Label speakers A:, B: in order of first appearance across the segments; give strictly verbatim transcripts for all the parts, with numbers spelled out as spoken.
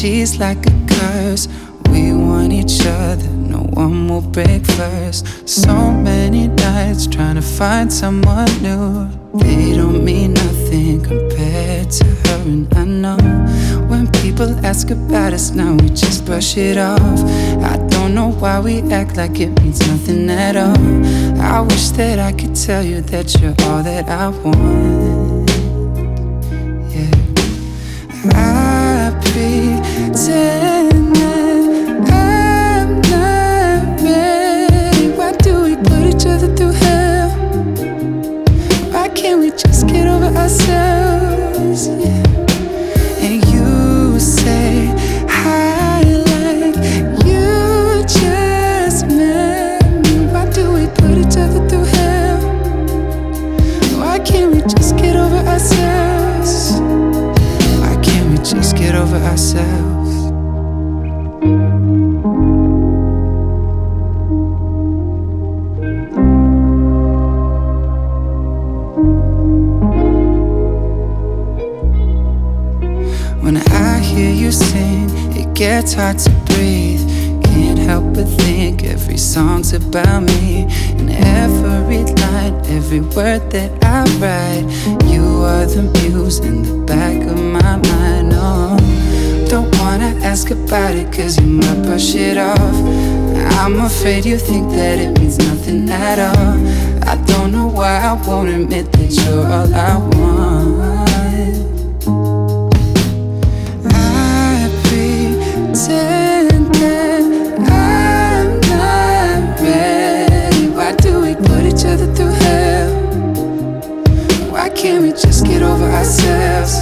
A: she's like a curse. We want each other, no one will break first. So many nights trying to find someone new. They don't mean nothing compared to her, and I know when people ask about us now, we just brush it off. I don't know why we act like it means nothing at all. I wish that I could tell you that you're all that I want. Yeah, I pretend that I'm not ready. Why do we put each other through hell? Why can't we just get over ourselves? Yeah. And you say I like you just met me. Why do we put each other through hell? Why can't we just get over ourselves? Why can't we just get over ourselves? When I hear you sing, it gets hard to breathe. Can't help but think every song's about me. And every line, every word that I write, you are the muse in the back of my mind. Oh, don't wanna ask about it, cause you might brush it off. I'm afraid you think that it means nothing at all. I don't know why I won't admit that you're all I want. Pretend that I'm not ready. Why do we put each other through hell? Why can't we just get over ourselves?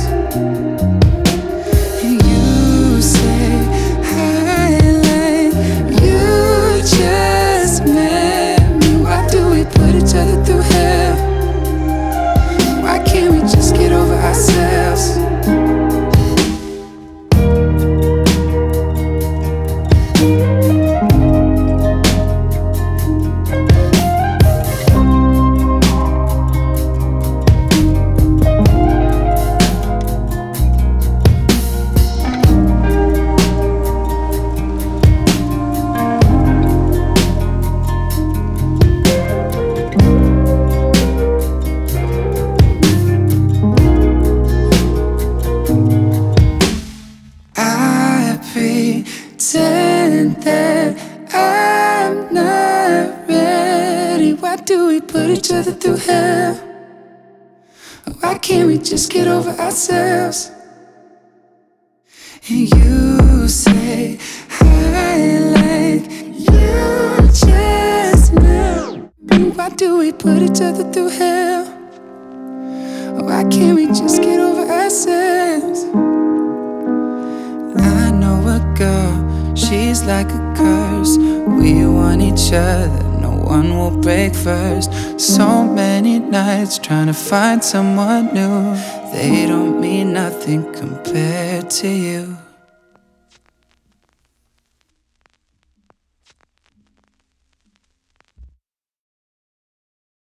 A: And you say I like you just met me. Why do we put each other through hell? Why can't we just get over ourselves? Pretend that I'm not ready. Why do we put each other through hell? Why can't we just get over ourselves? And you say I like you just know. Why do we put each other through hell? Why can't we just get over ourselves? I know a girl, she's like a curse. We want each other, no one will break first. So many nights trying to find someone new. They don't mean nothing compared to you.